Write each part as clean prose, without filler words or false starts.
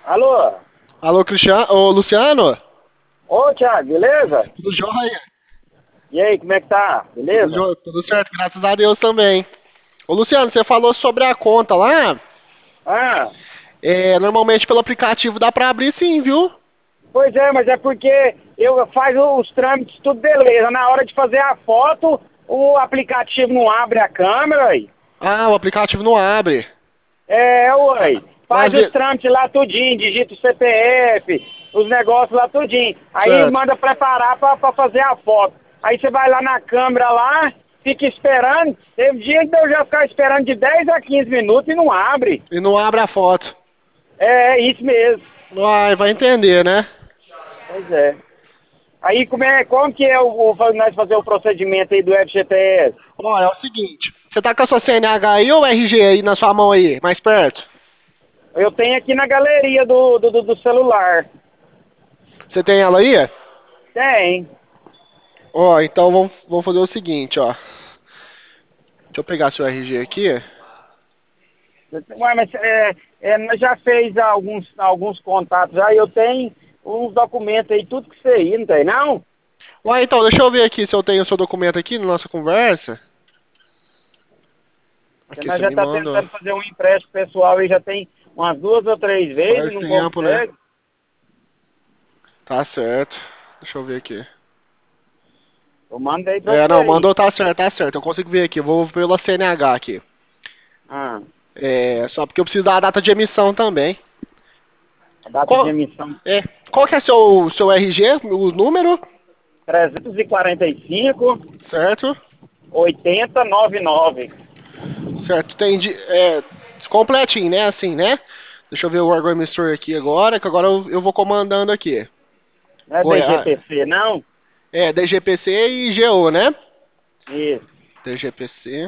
Alô? Alô, Cristiano? Ô, Luciano? Ô, Thiago, beleza? Tudo jóia? E aí, como é que tá? Tudo Beleza? jóia? Tudo certo, graças a Deus também. Ô, Luciano, você falou sobre a conta lá. Ah, Normalmente pelo aplicativo dá pra abrir sim, viu? pois é, mas é porque eu faço os trâmites tudo beleza. Na hora de fazer a foto, o aplicativo não abre a câmera, aí. Ah, o aplicativo não abre. Ué. Mas, Faz os trâmites lá tudinho, digita o CPF, os negócios lá tudinho. Aí certo. manda preparar pra fazer a foto. Aí você vai lá na câmera lá, fica esperando. Teve dia que eu já ficar esperando de 10 a 15 minutos e não abre. E não abre a foto. É isso mesmo. Vai entender, né? Pois é. Aí como que é nós fazer o procedimento aí do FGTS? Olha, é o seguinte. Você tá com a sua CNH aí ou RG aí na sua mão aí, mais perto? Eu tenho aqui na galeria do celular. Você tem ela aí? Tem. Ó, então vamos fazer o seguinte, ó. Deixa eu pegar seu RG aqui. Ué, mas nós já fez alguns contatos já, eu tenho uns documentos aí, tudo que você aí, não tem não? Ué, então, deixa eu ver aqui se eu tenho o seu documento aqui na nossa conversa. Porque Aqui nós você já me tá mandou. tentando fazer um empréstimo pessoal aí já tem umas 2 ou 3 vezes e Faz não tempo, né? consegue. Tá certo. Deixa eu ver aqui. Eu mandei pra você Não, aí. mandou, tá certo, tá certo. Eu consigo ver aqui. Eu vou pela CNH aqui. Ah, Só porque eu preciso da data de emissão também. a data de Qual, emissão é, qual que é seu RG, o número? 345 Certo? 8099. Certo, tem completinho, né? Assim, né? Deixa eu ver o Argon Mistur aqui agora, que agora eu vou comandando aqui. Não é Goiás. DGPC, não? DGPC e GO, né? Isso, DGPC,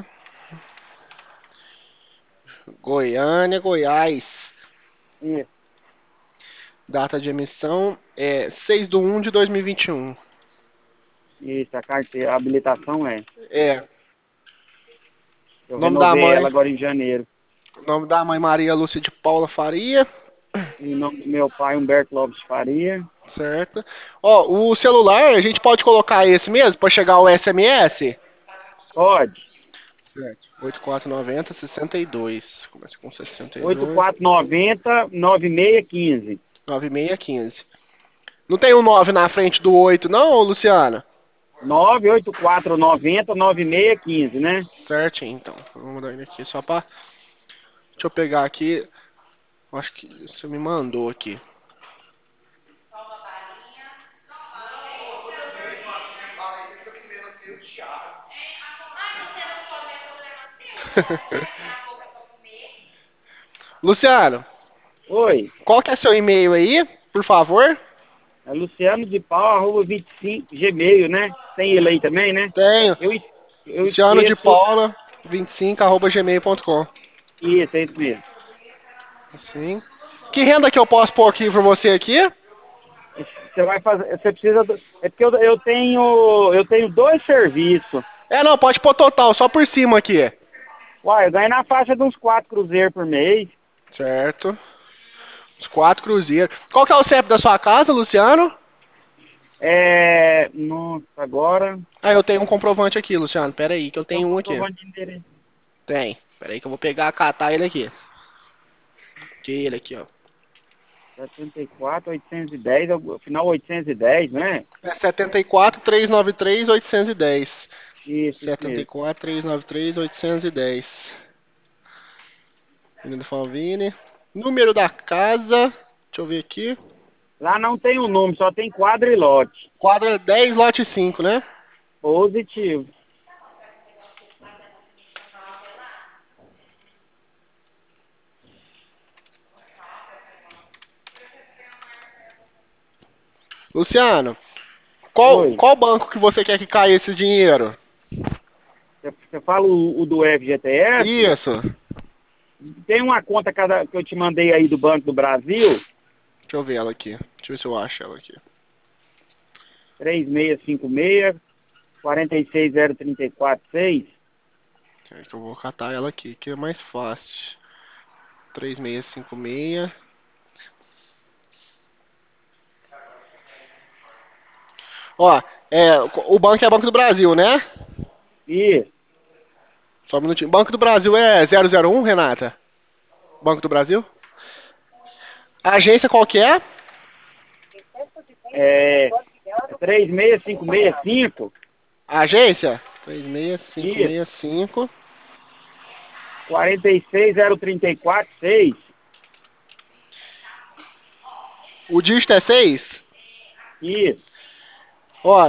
Goiânia, Goiás. isso, Data de emissão é 6/1 de 2021. isso. A carteira, a habilitação é. É. Eu Nome da renovei ela mãe. agora em janeiro. Nome da mãe Maria Lúcia de Paula Faria. E o nome do meu pai, Humberto Lopes Faria. Certo. Ó, o celular, a gente pode colocar esse mesmo para chegar o SMS? Pode. Certo. 8490-62. Começa com 62. 8490-9615. 9615. Não tem um 9 na frente do 8, não, ô, Luciana? 98490-9615, né? Certinho, então. Vamos mudar ele aqui só pra. Deixa eu pegar aqui. Acho que você me mandou aqui. Luciano, Oi. qual que é seu e-mail aí, por favor? É Luciano de Pau, arroba 25, Gmail, né? Tem ele aí também, né? Tenho. Eu, eu Luciano de esqueço. Paula, 25@gmail.com. Isso, é isso mesmo. Sim. Que renda que eu posso pôr aqui pra você aqui? Você vai fazer. Você precisa. É porque eu tenho dois serviços. Não, pode pôr total, só por cima aqui. Uai, eu ganho na faixa de uns 4 cruzeiros por mês. Certo. Os 4 cruzeiros. Qual que é o CEP da sua casa, Luciano? Nossa, agora. Ah, eu tenho um comprovante aqui, Luciano. Pera aí, que eu Tem um tenho um aqui. comprovante de endereço. Tem. Pera aí que eu vou pegar, catar ele aqui. Que ele aqui, ó. 74.810, final 810, né? É 74.393.810. Isso Setenta e mesmo. quatro, trezentos e noventa e três, 810. Menino Falvini. Número da casa. Deixa eu ver aqui. Lá não tem o nome, só tem quadro e lote. Quadra 10, lote 5, né? Positivo. Luciano, qual, Oi. qual banco que você quer que caia esse dinheiro? Você fala o do FGTS? Isso. Tem uma conta que eu te mandei aí do Banco do Brasil, Deixa eu ver ela aqui. Deixa eu ver se eu acho ela aqui. 3656 46034 Peraí que eu vou catar ela aqui, que é mais fácil. 3656. Ó, o banco é Banco do Brasil, né? Isso. Só um minutinho. Banco do Brasil é 001, Renata? Banco do Brasil? A agência qual que é? É 36565. A agência? Isso. 36565. 46034 6. O dígito é 6? Isso. Ó,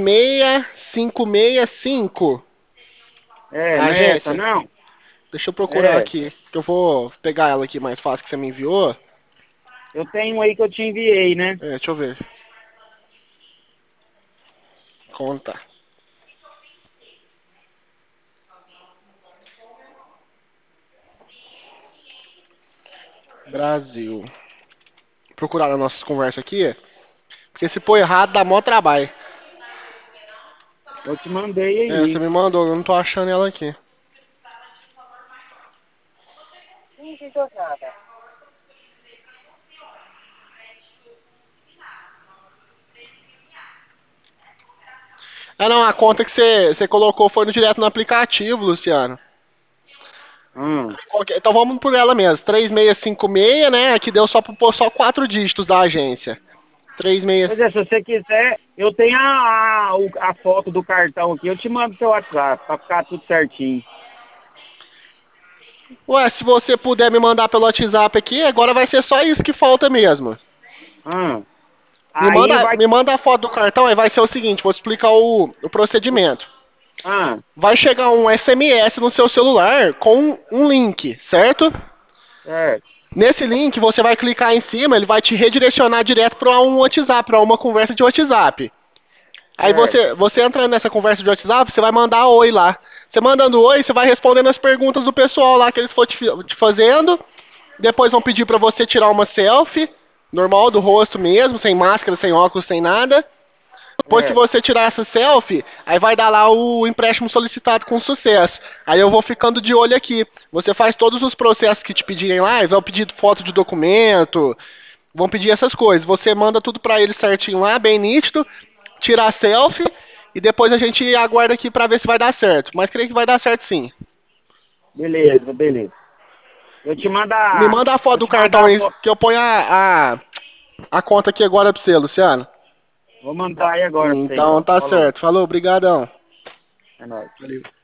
36565. É, A não é essa agência. não? Deixa eu procurar É. aqui. Que eu vou pegar ela aqui mais fácil que você me enviou. Eu tenho um aí que eu te enviei, né? Deixa eu ver. Conta. Brasil. Procurar as nossas conversas aqui. Porque se pôr errado, dá mó trabalho. Eu te mandei Você aí. me mandou, eu não tô achando ela aqui. Ah, não, a conta que você colocou foi direto no aplicativo, Luciano. Hum. Então vamos por ela mesmo. 3656, né? Aqui deu só pra pôr só 4 dígitos da agência. Pois é, 36. se você quiser, eu tenho a foto do cartão aqui, eu te mando pro seu WhatsApp, pra ficar tudo certinho. Ué, se você puder me mandar pelo WhatsApp aqui, agora vai ser só isso que falta mesmo. Hum. Me Aí manda, vai. me manda a foto do cartão, aí vai ser o seguinte, vou te explicar o procedimento. Ah, Vai chegar um SMS no seu celular com um link, certo? certo, Nesse link, você vai clicar em cima, ele vai te redirecionar direto para um WhatsApp, para uma conversa de WhatsApp. Aí certo, você entra nessa conversa de WhatsApp, você vai mandar oi lá. Você mandando oi, você vai respondendo as perguntas do pessoal lá que eles for te fazendo. Depois vão pedir para você tirar uma selfie, normal, do rosto mesmo, sem máscara, sem óculos, sem nada. Depois que certo. você tirar essa selfie, aí vai dar lá o empréstimo solicitado com sucesso. Aí eu vou ficando de olho aqui. Você faz todos os processos que te pedirem lá, eles vão pedir foto de documento, vão pedir essas coisas. Você manda tudo pra eles certinho lá, bem nítido, tira a selfie e depois a gente aguarda aqui pra ver se vai dar certo. Mas creio que vai dar certo sim. Beleza, beleza. Eu te mando Me a. manda a foto Eu do te mando cartão a aí, foto. que eu ponho a conta aqui agora pra você, Luciano. Vou mandar aí agora pra você Então então. tá Falou. certo. Falou, brigadão. É nóis. Valeu.